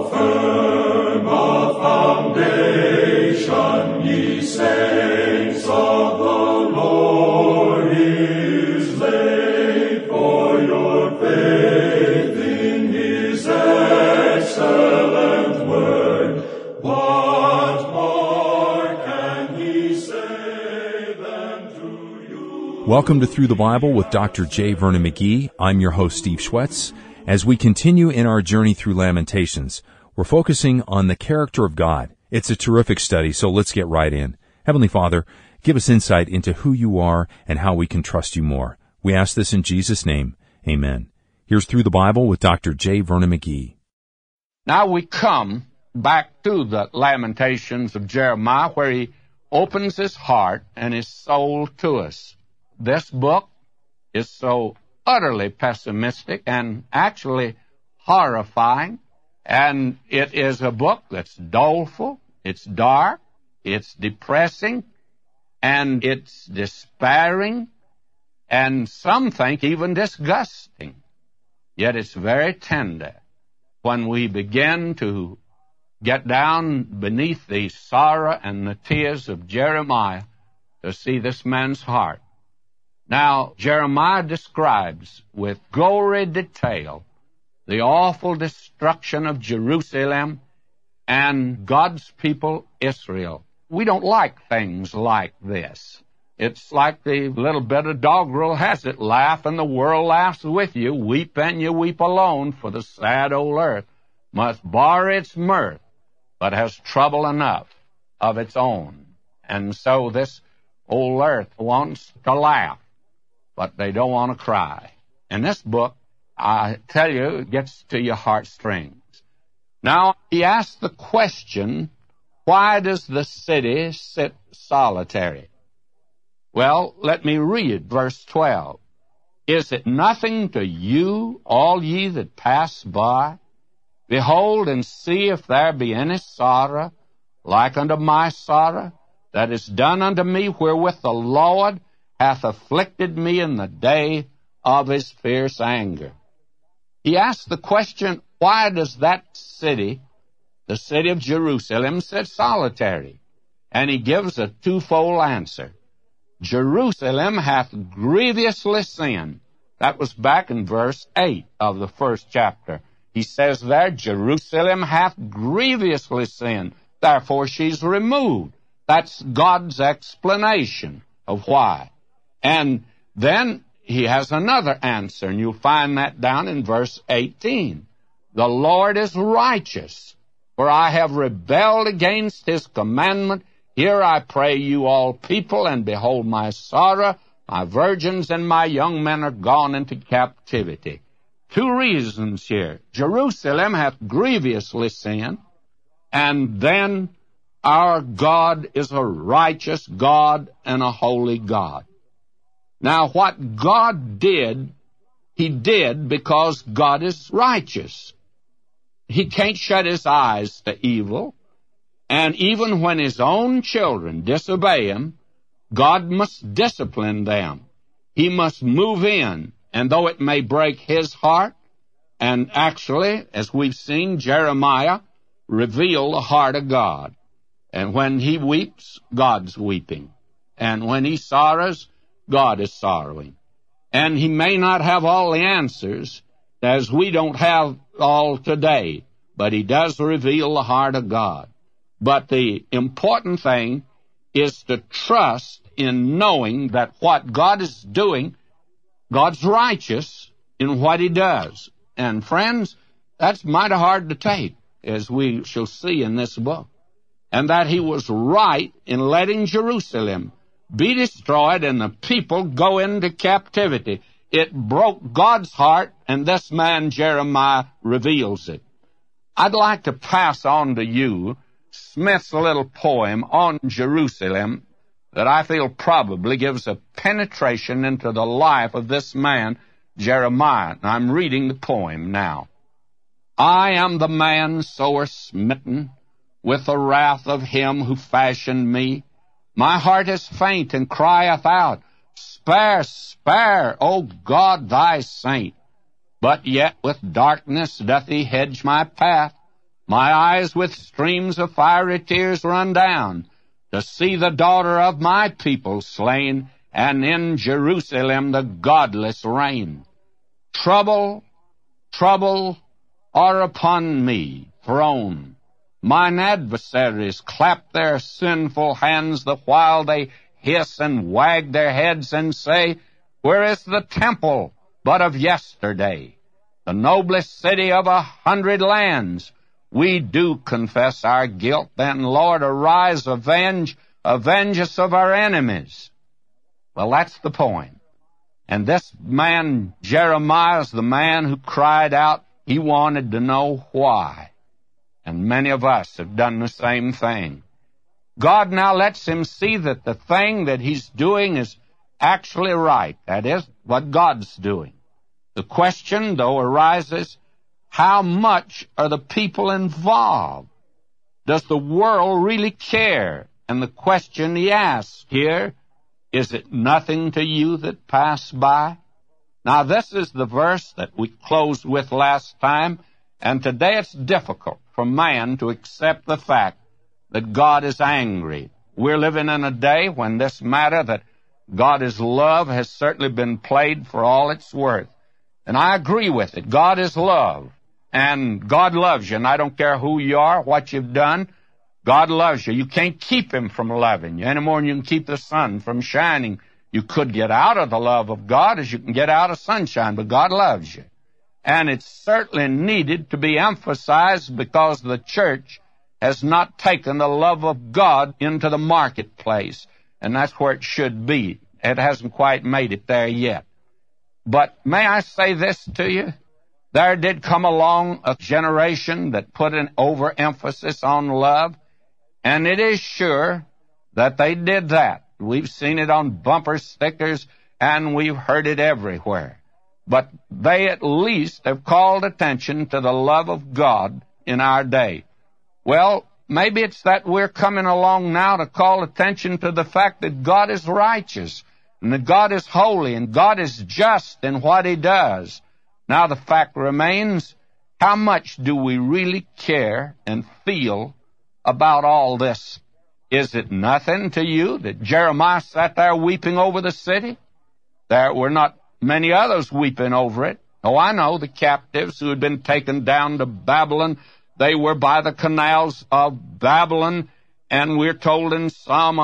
firm a foundation, ye saints of the Lord, is laid, for your faith in his excellent word. What more can he say than to you? Welcome to Through the Bible with Dr. J. Vernon McGee. I'm your host, Steve Schwetz. As we continue in our journey through Lamentations, we're focusing on the character of God. It's a terrific study, so let's get right in. Heavenly Father, give us insight into who you are and how we can trust you more. We ask this in Jesus' name. Amen. Here's Through the Bible with Dr. J. Vernon McGee. Now we come back to the Lamentations of Jeremiah, where he opens his heart and his soul to us. This book is so utterly pessimistic and actually horrifying, and it is a book that's doleful, it's dark, it's depressing, and it's despairing, and some think even disgusting. Yet it's very tender when we begin to get down beneath the sorrow and the tears of Jeremiah to see this man's heart. Now, Jeremiah describes with gory detail the awful destruction of Jerusalem and God's people, Israel. We don't like things like this. It's like the little bit of doggerel has it, laugh and the world laughs with you, weep and you weep alone, for the sad old earth must bar its mirth, but has trouble enough of its own. And so this old earth wants to laugh, but they don't want to cry. And this book, I tell you, gets to your heartstrings. Now, he asks the question, why does the city sit solitary? Well, let me read verse 12. Is it nothing to you, all ye that pass by? Behold and see if there be any sorrow, like unto my sorrow, that is done unto me, wherewith the Lord hath afflicted me in the day of his fierce anger. He asked the question, why does that city, the city of Jerusalem, sit solitary? And he gives a twofold answer. Jerusalem hath grievously sinned. That was back in verse 8 of the first chapter. He says there, Jerusalem hath grievously sinned. Therefore she's removed. That's God's explanation of why. And then he has another answer, and you'll find that down in verse 18. The Lord is righteous, for I have rebelled against his commandment. Hear, I pray you, all people, and behold my sorrow. My virgins and my young men are gone into captivity. Two reasons here. Jerusalem hath grievously sinned, and then our God is a righteous God and a holy God. Now, what God did, he did because God is righteous. He can't shut his eyes to evil. And even when his own children disobey him, God must discipline them. He must move in, and though it may break his heart, and actually, as we've seen, Jeremiah reveal the heart of God. And when he weeps, God's weeping. And when he sorrows, God is sorrowing. And he may not have all the answers, as we don't have all today, but he does reveal the heart of God. But the important thing is to trust in knowing that what God is doing, God's righteous in what he does. And friends, that's mighty hard to take, as we shall see in this book. And that he was right in letting Jerusalem be destroyed and the people go into captivity. It broke God's heart, and this man Jeremiah reveals it. I'd like to pass on to you Smith's little poem on Jerusalem that I feel probably gives a penetration into the life of this man, Jeremiah. And I'm reading the poem now. I am the man sore smitten with the wrath of him who fashioned me. My heart is faint and crieth out, Spare, spare, O God, thy saint. But yet with darkness doth he hedge my path. My eyes with streams of fiery tears run down to see the daughter of my people slain, and in Jerusalem the godless reign. Trouble, trouble are upon me thrown. Mine adversaries clap their sinful hands the while they hiss and wag their heads and say, Where is the temple but of yesterday, the noblest city of 100 lands? We do confess our guilt, then, Lord, arise, avenge us of our enemies. Well, that's the point. And this man, Jeremiah, is the man who cried out. He wanted to know why. And many of us have done the same thing. God now lets him see that the thing that he's doing is actually right. That is what God's doing. The question, though, arises, how much are the people involved? Does the world really care? And the question he asks here, is it nothing to you that pass by? Now, this is the verse that we closed with last time, and today it's difficult for man to accept the fact that God is angry. We're living in a day when this matter that God is love has certainly been played for all it's worth. And I agree with it. God is love. And God loves you, and I don't care who you are, what you've done. God loves you. You can't keep him from loving you any more than you can keep the sun from shining. You could get out of the love of God as you can get out of sunshine, but God loves you. And it's certainly needed to be emphasized because the church has not taken the love of God into the marketplace, and that's where it should be. It hasn't quite made it there yet. But may I say this to you? There did come along a generation that put an overemphasis on love, and it is sure that they did that. We've seen it on bumper stickers, and we've heard it everywhere. But they at least have called attention to the love of God in our day. Well, maybe it's that we're coming along now to call attention to the fact that God is righteous, and that God is holy, and God is just in what he does. Now the fact remains, how much do we really care and feel about all this? Is it nothing to you that Jeremiah sat there weeping over the city? There were not many others weeping over it. Oh, I know, the captives who had been taken down to Babylon, they were by the canals of Babylon, and we're told in Psalm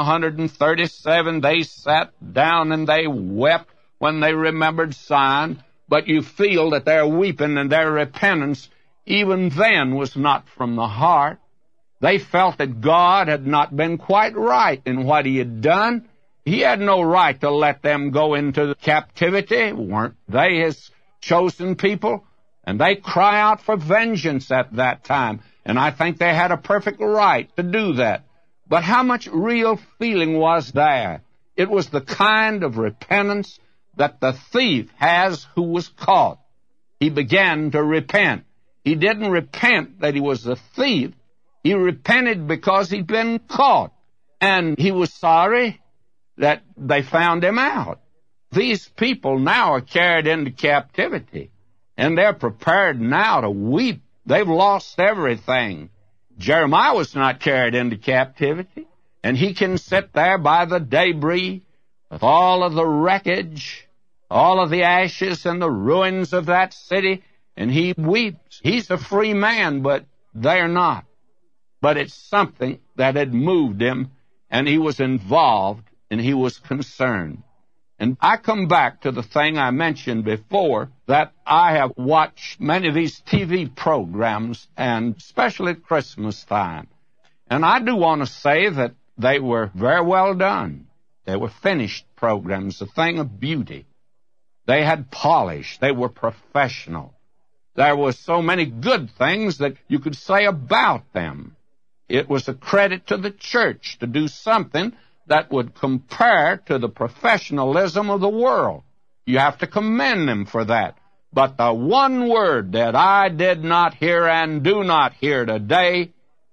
137, they sat down and they wept when they remembered Zion. But you feel that their weeping and their repentance even then was not from the heart. They felt that God had not been quite right in what he had done. He had no right to let them go into captivity. Weren't they his chosen people? And they cry out for vengeance at that time. And I think they had a perfect right to do that. But how much real feeling was there? It was the kind of repentance that the thief has who was caught. He began to repent. He didn't repent that he was a thief. He repented because he'd been caught. And he was sorry that they found him out. These people now are carried into captivity, and they're prepared now to weep. They've lost everything. Jeremiah was not carried into captivity, and he can sit there by the debris with all of the wreckage, all of the ashes and the ruins of that city, and he weeps. He's a free man, but they're not. But it's something that had moved him, and he was involved, and he was concerned. And I come back to the thing I mentioned before, that I have watched many of these TV programs, and especially at Christmas time. And I do want to say that they were very well done. They were finished programs, a thing of beauty. They had polish. They were professional. There were so many good things that you could say about them. It was a credit to the church to do something that would compare to the professionalism of the world. You have to commend them for that. But the one word that I did not hear and do not hear today,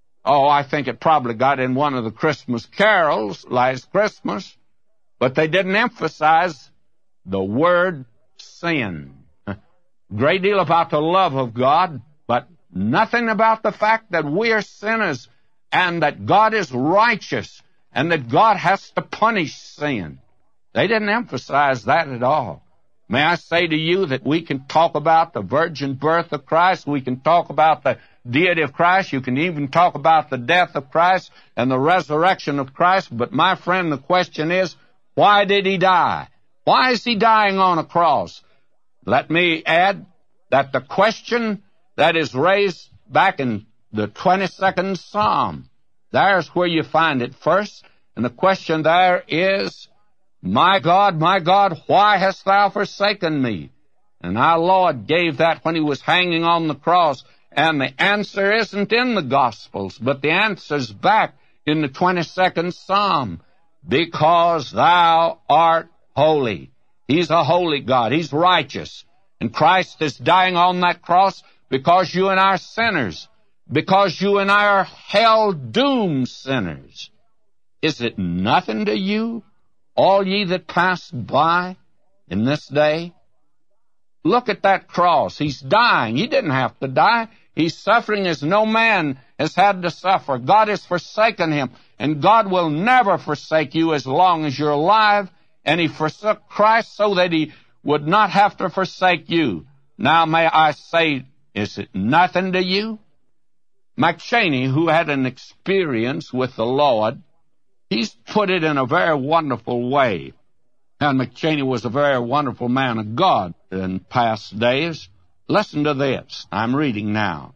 I think it probably got in one of the Christmas carols last Christmas, but they didn't emphasize the word sin. Great deal about the love of God, but nothing about the fact that we are sinners and that God is righteous and that God has to punish sin. They didn't emphasize that at all. May I say to you that we can talk about the virgin birth of Christ, we can talk about the deity of Christ, you can even talk about the death of Christ and the resurrection of Christ, but my friend, the question is, why did he die? Why is he dying on a cross? Let me add that the question that is raised back in the 22nd Psalm, there's where you find it first, and the question there is, my God, why hast thou forsaken me? And our Lord gave that when he was hanging on the cross, and the answer isn't in the Gospels, but the answer's back in the 22nd Psalm. Because thou art holy. He's a holy God. He's righteous. And Christ is dying on that cross because you and I are sinners, because you and I are hell-doomed sinners. Is it nothing to you, all ye that pass by in this day? Look at that cross. He's dying. He didn't have to die. He's suffering as no man has had to suffer. God has forsaken him, and God will never forsake you as long as you're alive, and he forsook Christ so that he would not have to forsake you. Now may I say, is it nothing to you? McChaney, who had an experience with the Lord, he's put it in a very wonderful way. And McChaney was a very wonderful man of God in past days. Listen to this. I'm reading now.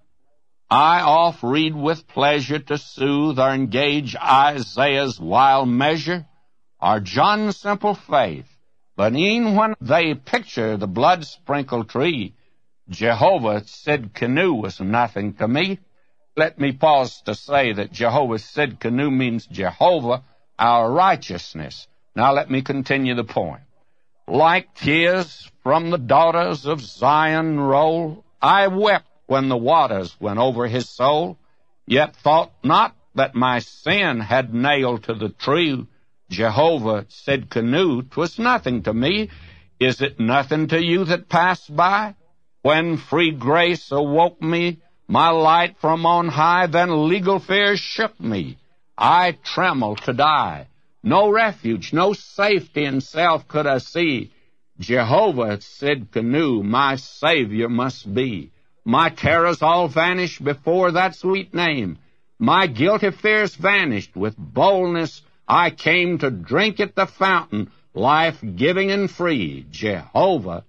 I oft read with pleasure to soothe or engage Isaiah's wild measure or John's simple faith. But e'en when they picture the blood-sprinkled tree, Jehovah Sidkenu was nothing to me. Let me pause to say that Jehovah Sidkenu means Jehovah, our righteousness. Now let me continue the point. Like tears from the daughters of Zion roll, I wept when the waters went over his soul, yet thought not that my sin had nailed to the tree. Jehovah Sidkenu, 'twas nothing to me. Is it nothing to you that passed by? When free grace awoke me, my light from on high, then legal fears shook me. I trembled to die. No refuge, no safety in self could I see. Jehovah Sidkenu, my Savior must be. My terrors all vanished before that sweet name. My guilty fears vanished. With boldness I came to drink at the fountain, life-giving and free. Jehovah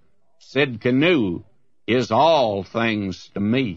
Sidkenu is all things to me.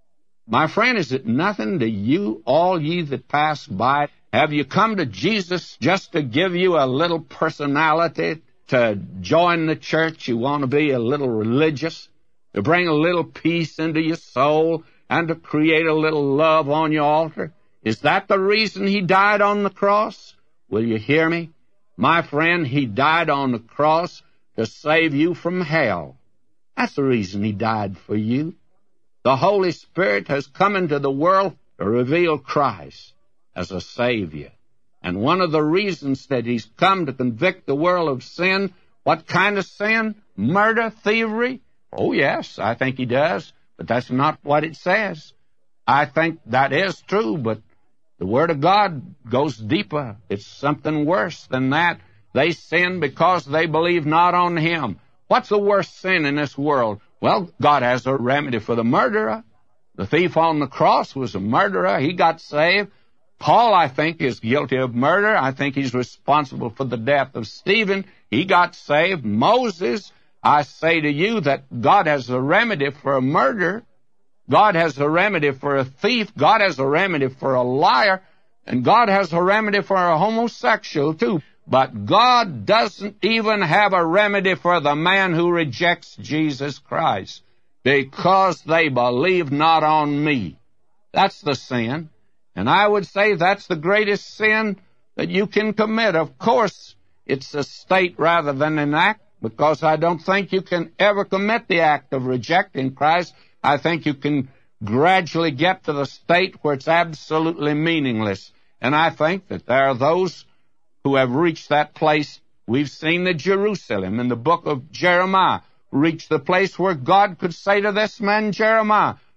My friend, is it nothing to you, all ye that pass by? Have you come to Jesus just to give you a little personality, to join the church? You want to be a little religious, to bring a little peace into your soul, and to create a little love on your altar? Is that the reason he died on the cross? Will you hear me? My friend, he died on the cross to save you from hell. That's the reason he died for you. The Holy Spirit has come into the world to reveal Christ as a Savior. And one of the reasons that he's come to convict the world of sin, what kind of sin? Murder, thievery? Oh, yes, I think he does, but that's not what it says. I think that is true, but the Word of God goes deeper. It's something worse than that. They sin because they believe not on him. What's the worst sin in this world? Well, God has a remedy for the murderer. The thief on the cross was a murderer. He got saved. Paul, I think, is guilty of murder. I think he's responsible for the death of Stephen. He got saved. Moses, I say to you that God has a remedy for a murderer. God has a remedy for a thief. God has a remedy for a liar. And God has a remedy for a homosexual, too. But God doesn't even have a remedy for the man who rejects Jesus Christ, because they believe not on me. That's the sin. And I would say that's the greatest sin that you can commit. Of course, it's a state rather than an act, because I don't think you can ever commit the act of rejecting Christ. I think you can gradually get to the state where it's absolutely meaningless. And I think that there are those who have reached that place. We've seen that Jerusalem in the book of Jeremiah reached the place where God could say to this man Jeremiah,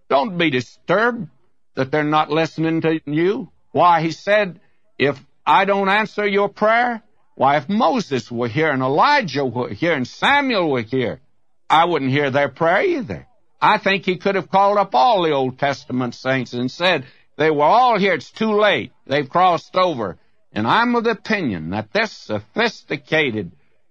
Don't be disturbed that they're not listening to you. Why, he said, if I don't answer your prayer, why, if Moses were here and Elijah were here and Samuel were here, I wouldn't hear their prayer either. I think he could have called up all the Old Testament saints and said, they were all here, it's too late, they've crossed over. And I'm of the opinion that this sophisticated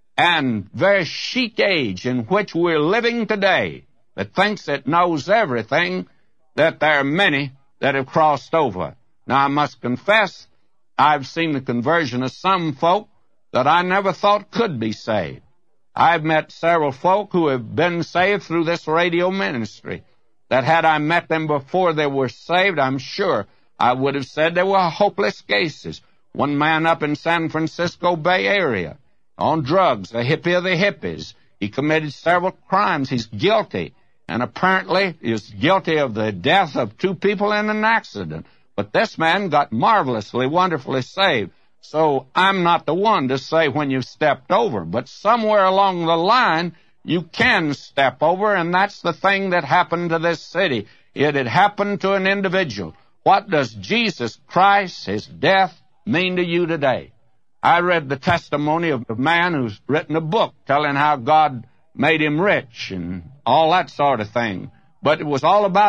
and very chic age in which we're living today, that thinks it knows everything, that there are many that have crossed over. Now, I must confess, I've seen the conversion of some folk that I never thought could be saved. I've met several folk who have been saved through this radio ministry, that had I met them before they were saved, I'm sure I would have said they were hopeless cases. One man up in San Francisco Bay Area, on drugs, a hippie of the hippies. He committed several crimes. He's guilty, and apparently is guilty of the death of 2 people in an accident. But this man got marvelously, wonderfully saved. So I'm not the one to say when you've stepped over, but somewhere along the line, you can step over, and that's the thing that happened to this city. It had happened to an individual. What does Jesus Christ, his death, mean to you today? I read the testimony of a man who's written a book telling how God made him rich and all that sort of thing. But it was all about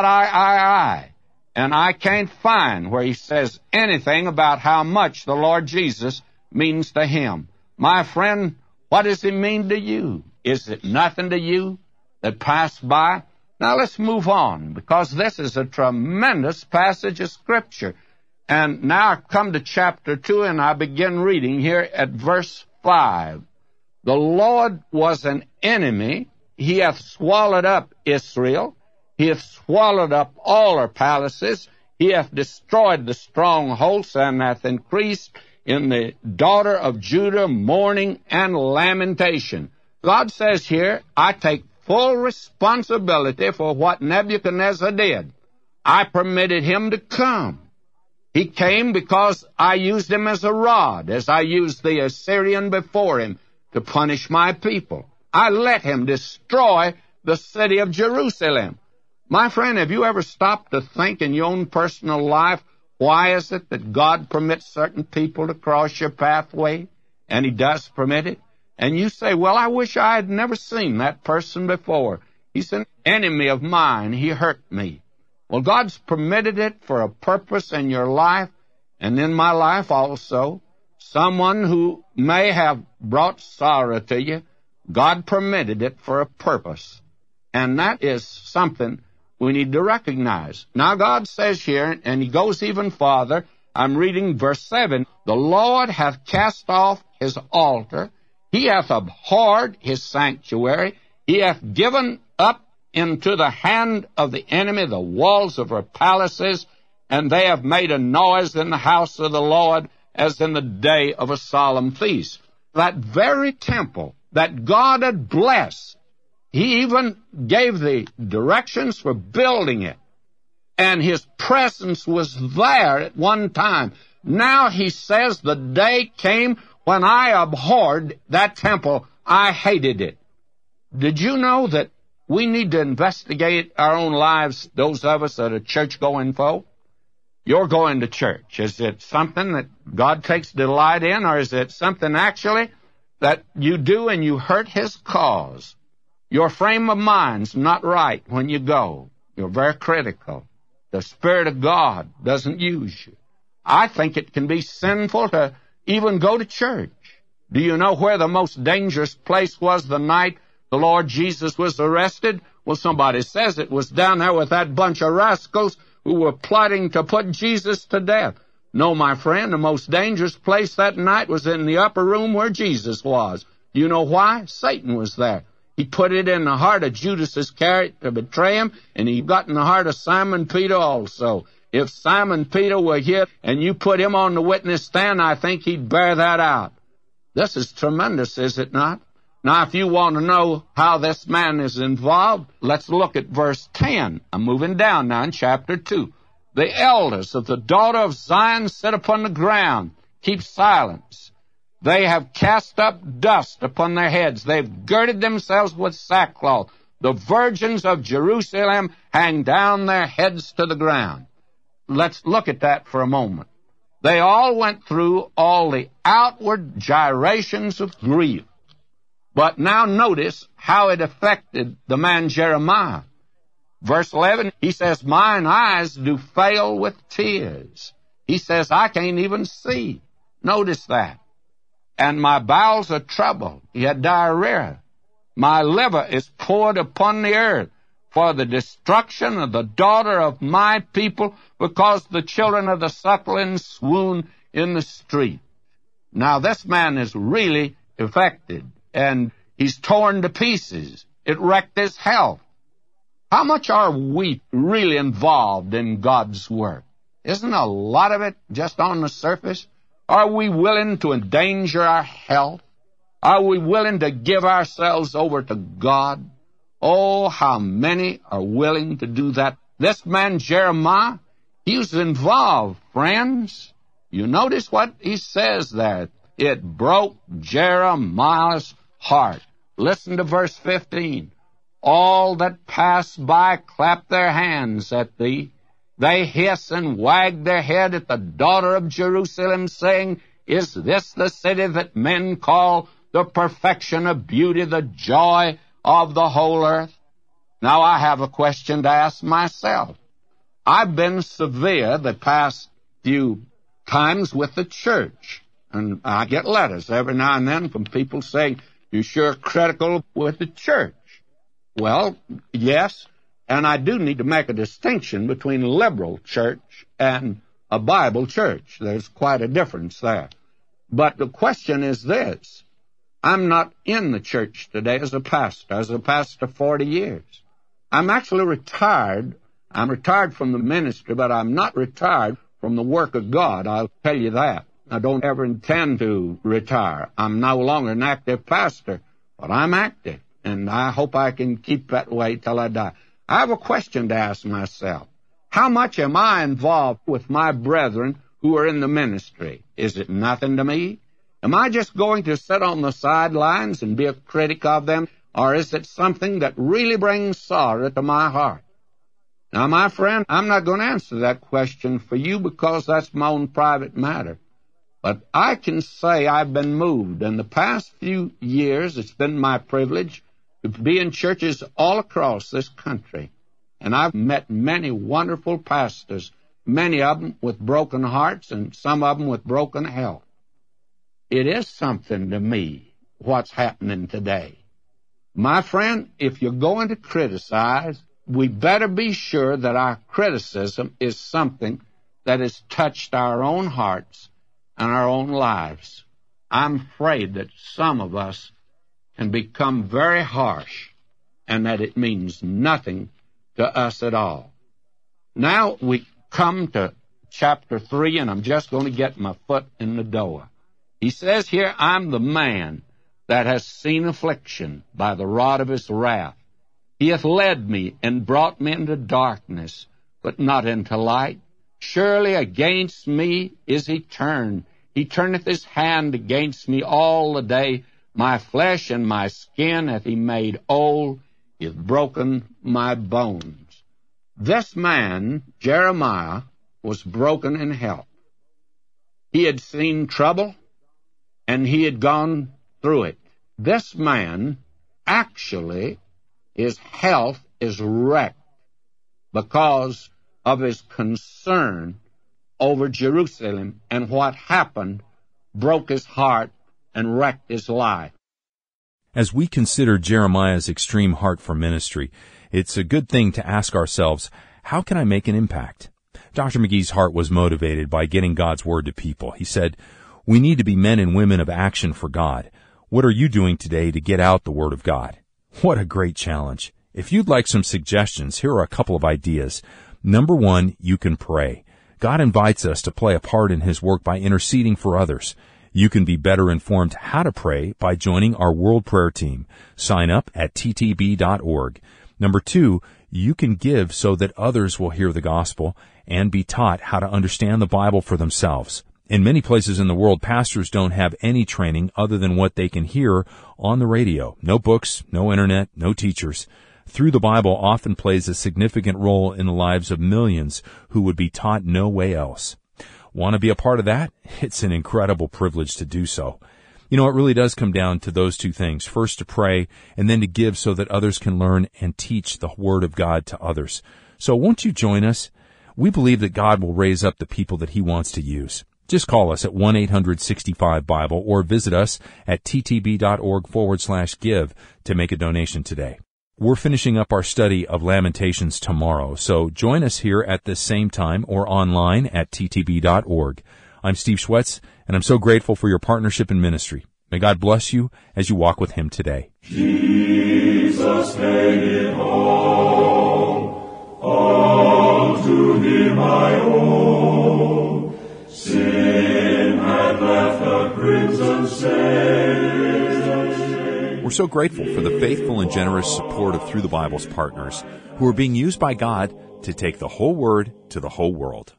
I. And I can't find where he says anything about how much the Lord Jesus means to him. My friend, what does he mean to you? Is it nothing to you that passed by? Now let's move on, because this is a tremendous passage of Scripture. And now I come to chapter 2, and I begin reading here at verse 5. The Lord was an enemy. He hath swallowed up Israel. He hath swallowed up all her palaces. He hath destroyed the strongholds, and hath increased in the daughter of Judah mourning and lamentation. God says here, I take full responsibility for what Nebuchadnezzar did. I permitted him to come. He came because I used him as a rod, as I used the Assyrian before him to punish my people. I let him destroy the city of Jerusalem. My friend, have you ever stopped to think in your own personal life, why is it that God permits certain people to cross your pathway? And he does permit it. And you say, well, I wish I had never seen that person before. He's an enemy of mine. He hurt me. Well, God's permitted it for a purpose in your life, and in my life also. Someone who may have brought sorrow to you, God permitted it for a purpose. And that is something we need to recognize. Now, God says here, and he goes even farther, I'm reading verse 7, the Lord hath cast off his altar, he hath abhorred his sanctuary, he hath given up into the hand of the enemy the walls of her palaces, and they have made a noise in the house of the Lord as in the day of a solemn feast. That very temple that God had blessed, he even gave the directions for building it, and his presence was there at one time. Now he says the day came when I abhorred that temple. I hated it. Did you know that we need to investigate our own lives, those of us that are church-going folk? You're going to church. Is it something that God takes delight in, or is it something actually that you do and you hurt his cause? Your frame of mind's not right when you go. You're very critical. The Spirit of God doesn't use you. I think it can be sinful to even go to church. Do you know where the most dangerous place was the night the Lord Jesus was arrested? Well, somebody says it was down there with that bunch of rascals who were plotting to put Jesus to death. No, my friend, the most dangerous place that night was in the upper room where Jesus was. Do you know why? Satan was there. He put it in the heart of Judas Iscariot to betray him, and he got in the heart of Simon Peter also. If Simon Peter were here and you put him on the witness stand, I think he'd bear that out. This is tremendous, is it not? Now, if you want to know how this man is involved, let's look at verse 10. I'm moving down now in chapter 2. The elders of the daughter of Zion sit upon the ground, keep silence. They have cast up dust upon their heads. They've girded themselves with sackcloth. the virgins of Jerusalem hang down their heads to the ground. Let's look at that for a moment. They all went through all the outward gyrations of grief. But now notice how it affected the man Jeremiah. Verse 11, he says, mine eyes do fail with tears. He says, I can't even see. Notice that. And my bowels are troubled. He had diarrhea. My liver is poured upon the earth for the destruction of the daughter of my people, because the children of the suckling swoon in the street. Now this man is really affected, and he's torn to pieces. It wrecked his health. How much are we really involved in God's work? Isn't a lot of it just on the surface? Are we willing to endanger our health? Are we willing to give ourselves over to God? Oh, how many are willing to do that? This man Jeremiah, he was involved, friends. You notice what he says there. It broke Jeremiah's heart. Listen to verse 15. All that pass by clap their hands at thee. They hiss and wag their head at the daughter of Jerusalem, saying, is this the city that men call the perfection of beauty, the joy of the whole earth? Now I have a question to ask myself. I've been severe the past few times with the church, and I get letters every now and then from people saying, you're sure critical with the church. Well, yes, and I do need to make a distinction between a liberal church and a Bible church. There's quite a difference there. But the question is this. I'm not in the church today as a pastor 40 years. I'm actually retired. I'm retired from the ministry, but I'm not retired from the work of God. I'll tell you that. I don't ever intend to retire. I'm no longer an active pastor, but I'm active, and I hope I can keep that way till I die. I have a question to ask myself. How much am I involved with my brethren who are in the ministry? Is it nothing to me? Am I just going to sit on the sidelines and be a critic of them, or is it something that really brings sorrow to my heart? Now, my friend, I'm not going to answer that question for you because that's my own private matter. But I can say I've been moved. In the past few years, it's been my privilege to be in churches all across this country. And I've met many wonderful pastors, many of them with broken hearts and some of them with broken health. It is something to me what's happening today. My friend, if you're going to criticize, we better be sure that our criticism is something that has touched our own hearts and our own lives. I'm afraid that some of us can become very harsh and that it means nothing to us at all. Now we come to chapter 3, and I'm just going to get my foot in the door. He says here, I'm the man that has seen affliction by the rod of his wrath. He hath led me and brought me into darkness, but not into light. Surely against me is he turned. He turneth his hand against me all the day. My flesh and my skin hath he made old. He hath broken my bones. This man, Jeremiah, was broken in health. He had seen trouble, and he had gone through it. This man, actually, his health is wrecked because of his concern over Jerusalem, and what happened broke his heart and wrecked his life. As we consider Jeremiah's extreme heart for ministry, it's a good thing to ask ourselves, how can I make an impact? Dr. McGee's heart was motivated by getting God's word to people. He said, we need to be men and women of action for God. What are you doing today to get out the word of God? What a great challenge. If you'd like some suggestions, here are a couple of ideas. Number one, you can pray. God invites us to play a part in his work by interceding for others. You can be better informed how to pray by joining our World Prayer Team. Sign up at ttb.org. Number two, you can give so that others will hear the gospel and be taught how to understand the Bible for themselves. In many places in the world, pastors don't have any training other than what they can hear on the radio. No books, no internet, no teachers. Through the Bible often plays a significant role in the lives of millions who would be taught no way else. Want to be a part of that? It's an incredible privilege to do so. You know, it really does come down to those two things. First, to pray, and then to give so that others can learn and teach the Word of God to others. So won't you join us? We believe that God will raise up the people that He wants to use. Just call us at 1-800-65-BIBLE or visit us at ttb.org/give to make a donation today. We're finishing up our study of Lamentations tomorrow, so join us here at this same time or online at ttb.org. I'm Steve Schwetz, and I'm so grateful for your partnership in ministry. May God bless you as you walk with Him today. Jesus made it all to Him I owe. Sin had left a crimson stain. We're so grateful for the faithful and generous support of Through the Bible's partners who are being used by God to take the whole Word to the whole world.